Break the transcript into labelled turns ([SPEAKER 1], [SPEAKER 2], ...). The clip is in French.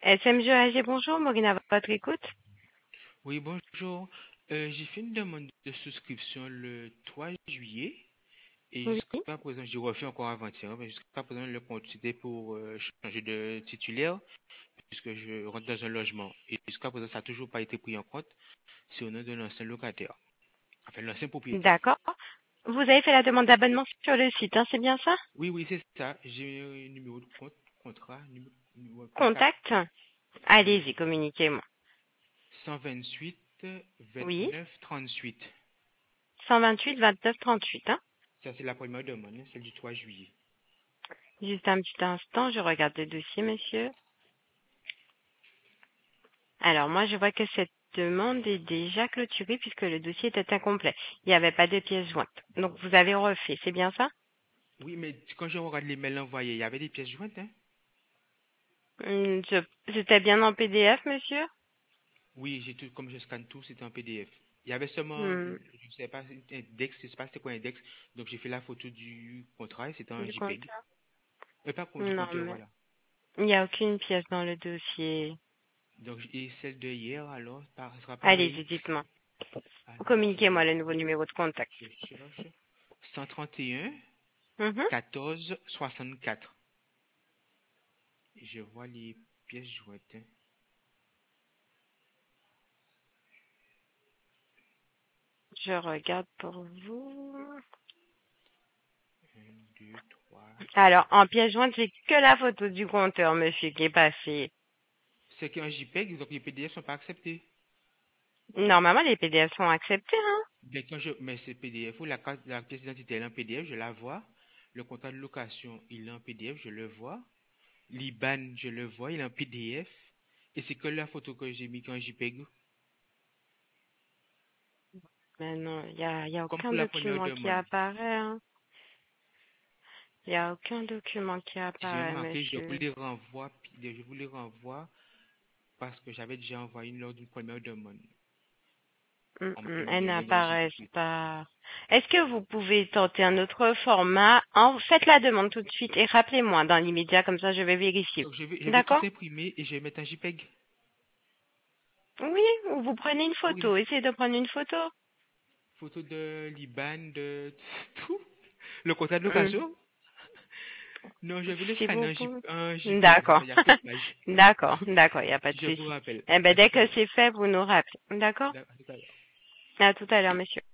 [SPEAKER 1] SMG AG, bonjour, Maureen à votre écoute.
[SPEAKER 2] Oui, bonjour. J'ai fait une demande de souscription le 3 juillet et
[SPEAKER 1] Oui,
[SPEAKER 2] jusqu'à présent, j'ai refait encore avant-hier, mais jusqu'à présent, le compte c'était pour changer de titulaire puisque je rentre dans un logement. Et jusqu'à présent, ça n'a toujours pas été pris en compte. C'est au nom de l'ancien locataire, enfin l'ancien propriétaire.
[SPEAKER 1] d'accord. Vous avez fait la demande d'abonnement sur le site, hein, c'est bien ça?
[SPEAKER 2] Oui, oui, c'est ça. J'ai un numéro de compte, contrat, numéro de contact.
[SPEAKER 1] Contact?
[SPEAKER 2] Oui,
[SPEAKER 1] Allez-y, communiquez-moi.
[SPEAKER 2] 128
[SPEAKER 1] Oui,
[SPEAKER 2] 29 38.
[SPEAKER 1] 128 29 38, hein.
[SPEAKER 2] Ça, c'est la première demande, hein, celle du 3 juillet.
[SPEAKER 1] Juste un petit instant, je regarde le dossier, monsieur. Alors, moi, je vois que cette demande est déjà clôturée puisque le dossier était incomplet. Il n'y avait pas de pièces jointes. Donc, vous avez refait, c'est bien ça?
[SPEAKER 2] Oui, mais quand je regarde les mails envoyés, il y avait des pièces jointes, hein?
[SPEAKER 1] C'était bien en PDF, monsieur?
[SPEAKER 2] Oui, j'ai tout, comme je scanne tout, c'était en PDF. Il y avait seulement,
[SPEAKER 1] Hmm,
[SPEAKER 2] je sais pas, un index, je sais pas c'était quoi un index, donc j'ai fait la photo du contrat et c'était en
[SPEAKER 1] du
[SPEAKER 2] JPEG.
[SPEAKER 1] compteur?
[SPEAKER 2] Pas du
[SPEAKER 1] Non,
[SPEAKER 2] compteur,
[SPEAKER 1] mais
[SPEAKER 2] voilà.
[SPEAKER 1] il n'y a aucune pièce dans le dossier.
[SPEAKER 2] Donc, et celle de hier, alors, sera pareil.
[SPEAKER 1] Allez-y, dites-moi.
[SPEAKER 2] Alors,
[SPEAKER 1] Communiquez-moi le nouveau numéro de contact.
[SPEAKER 2] je cherche 131
[SPEAKER 1] Mhm.
[SPEAKER 2] 14 64. Je vois les pièces jointes, hein.
[SPEAKER 1] Je regarde pour vous.
[SPEAKER 2] 1, 2, 3.
[SPEAKER 1] Alors, en pièce jointe, j'ai que la photo du compteur, monsieur, qui est passé.
[SPEAKER 2] C'est qu'en JPEG, donc les PDF sont pas acceptés.
[SPEAKER 1] Normalement, les PDF sont acceptés, hein.
[SPEAKER 2] Mais quand je mets ce PDF ou la pièce d'identité elle est en PDF, je la vois. Le contrat de location, il est en PDF, je le vois. L'IBAN, je le vois, il est en PDF. Et c'est que la photo que j'ai mis quand JPEG.
[SPEAKER 1] Mais non, il y a
[SPEAKER 2] Comme
[SPEAKER 1] aucun
[SPEAKER 2] pour la première
[SPEAKER 1] document qui
[SPEAKER 2] demande.
[SPEAKER 1] apparaît, hein. Il n'y a aucun document qui
[SPEAKER 2] J'ai
[SPEAKER 1] apparaît,
[SPEAKER 2] marqué,
[SPEAKER 1] monsieur.
[SPEAKER 2] je vous les renvoie parce que j'avais déjà envoyé une lors d'une première demande. On m'a donné
[SPEAKER 1] Elles
[SPEAKER 2] le mail de l'ancien
[SPEAKER 1] n'apparaissent
[SPEAKER 2] propriétaire.
[SPEAKER 1] pas. Est-ce que vous pouvez tenter un autre format? Faites la demande tout de suite et rappelez-moi dans l'immédiat, comme ça je vais vérifier.
[SPEAKER 2] Donc je vais tout
[SPEAKER 1] D'accord?
[SPEAKER 2] imprimer et je vais mettre un JPEG.
[SPEAKER 1] Oui, ou vous prenez une
[SPEAKER 2] Ok.
[SPEAKER 1] photo. Essayez de prendre une photo.
[SPEAKER 2] Photo de l'IBAN, de tout. Le contrat de
[SPEAKER 1] Hmm.
[SPEAKER 2] location. Non, je vais le
[SPEAKER 1] Si
[SPEAKER 2] scanner
[SPEAKER 1] vous pouvez.
[SPEAKER 2] en JPEG.
[SPEAKER 1] D'accord.
[SPEAKER 2] Il y a que page.
[SPEAKER 1] D'accord, d'accord, il n'y a pas de
[SPEAKER 2] Je vous
[SPEAKER 1] souci.
[SPEAKER 2] rappelle.
[SPEAKER 1] Eh ben,
[SPEAKER 2] À tout
[SPEAKER 1] dès
[SPEAKER 2] à
[SPEAKER 1] que
[SPEAKER 2] l'heure.
[SPEAKER 1] c'est fait, vous nous rappelez. D'accord?
[SPEAKER 2] À tout à l'heure.
[SPEAKER 1] À tout à l'heure, monsieur.